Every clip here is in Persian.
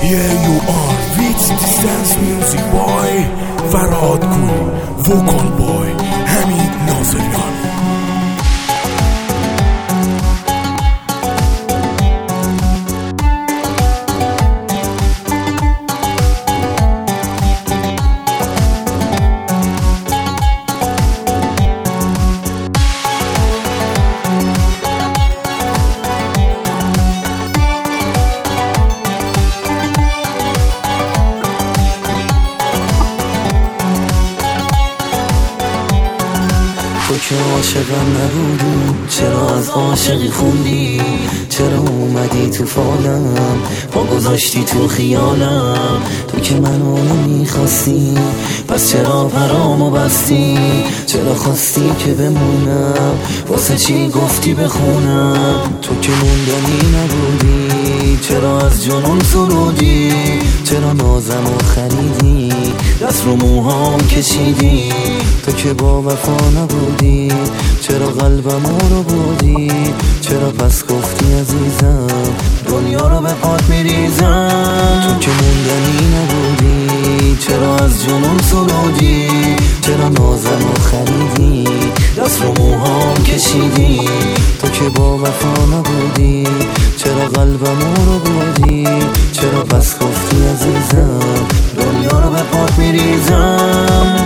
Yeah, you are with distance music boy فراد کوی وکال بای حمید ناظریان. تو که عاشقم نبودی، چرا از عاشقی خوندی؟ چرا اومدی تو فالم، پا گذاشتی تو خیالم؟ تو که منو نمیخواستی، پس چرا پرامو بستی؟ چرا خواستی که بمونم، واسه چی گفتی بخونم؟ تو که موندنی نبودی، چرا از جنون سرودی؟ چرا نازمو خریدی، دست رو موهام کشیدی؟ تو که با وفا نبودی، چرا قلبمو رو بودی؟ چرا پس گفتی عزیزم دنیا رو به پات میریزم؟ تو که موندنی نبودی، چرا از جنون سرودی؟ چرا نازمو خریدی، دست رو موهام کشیدی؟ تو که با وفا نبودی، چرا قلبمو رو بودی؟ چرا پس گفتی عزیزم دنیا رو به پات میریزم؟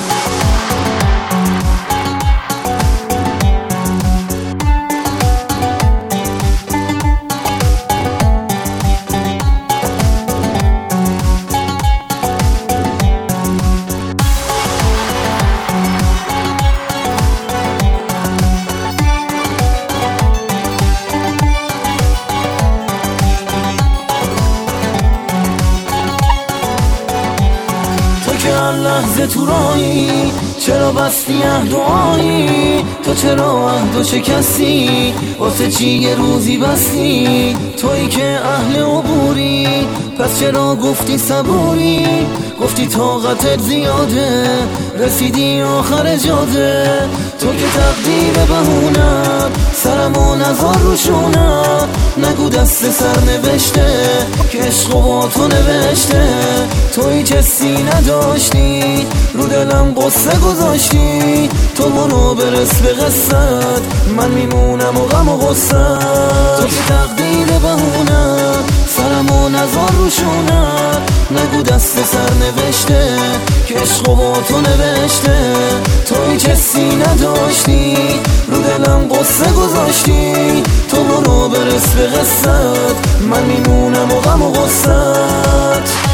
هر لحظه تو راهی، چرا بستی عهد و آیی؟ تو چرا عهد و شکستی، واسه چی یه روزی بستی؟ تویی که اهل عبوری، پس چرا گفتی صبوری؟ گفتی طاقتت زیاده، رسیدی آخر جاده. تو که تقدیر بهونم، سرمو نذار روشونم. نگو دست سر نوشته که عشق با تو نوشته. تویی که سی نداشتی، رو دلم قصه گذاشتی. تو برو برس به قصت، من میمونم و غم و غصت. تو که تقدیر بهونم، سرمو نذار روشونم. نگو دست سر نوشته که عشق با تو نوشته. تویی که سی نداشتی، رو دلم قصه گذاشتی. تو برو برس به قصت، من میمونم و غم و غصت.